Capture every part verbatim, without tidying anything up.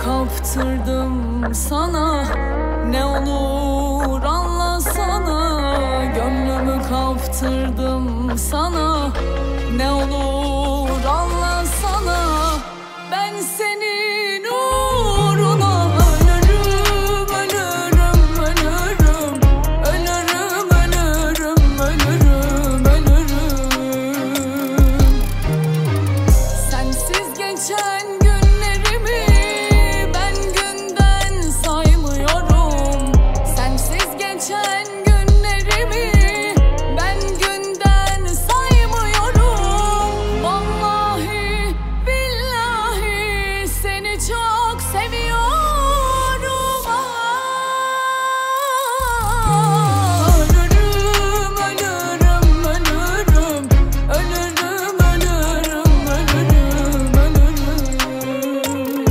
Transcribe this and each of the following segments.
kaptırdım sana, ne olur anlasana. Gönlümü kaptırdım sana, ne olur anlasana. Ben senin uğruna ölürüm, ölürüm, ölürüm. Ölürüm, ölürüm, ölürüm, ölürüm. Sensiz geçen günlerimi ben günden saymıyorum. Sensiz geçen günlerimi ben günden saymıyorum. Vallahi billahi seni çok seviyorum. Ah, ölürüm, ölürüm, ölürüm. Ölürüm, ölürüm, ölürüm, ölürüm.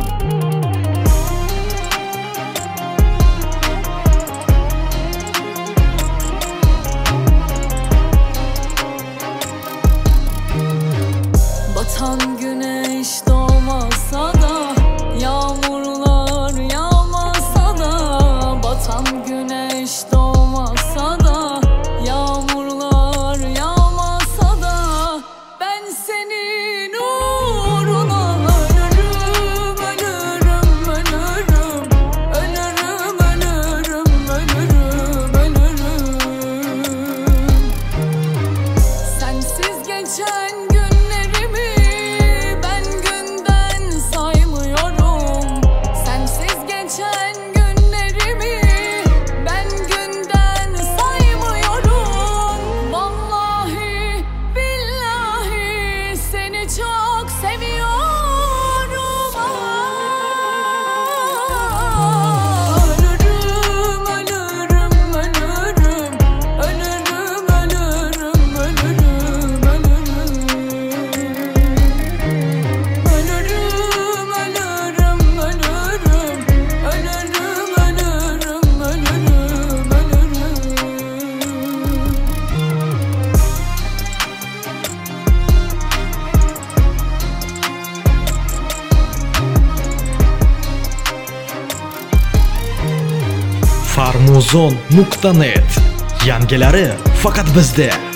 Batan güneş doğmasa da, yağmurlar yağmasa da. Batan güneş doğmasa da, yağmurlar yağmasa da. Ben senin uğruna ölürüm, ölürüm, ölürüm. Ölürüm, ölürüm, ölürüm, ölürüm. Sensiz geçen günlerimi ben günden saymıyorum. Sensiz geçen günlerimi ben günden saymıyorum. Vallahi billahi seni çok seviyorum. Ah, ölürüm, ölürüm, ölürüm. Ölürüm, ölürüm, ölürüm, ölürüm. Ölürüm, ölürüm, ölürüm. Ölürüm, ölürüm, ölürüm, ölürüm. farmuzon nuqta net. Yangilari faqat bizda.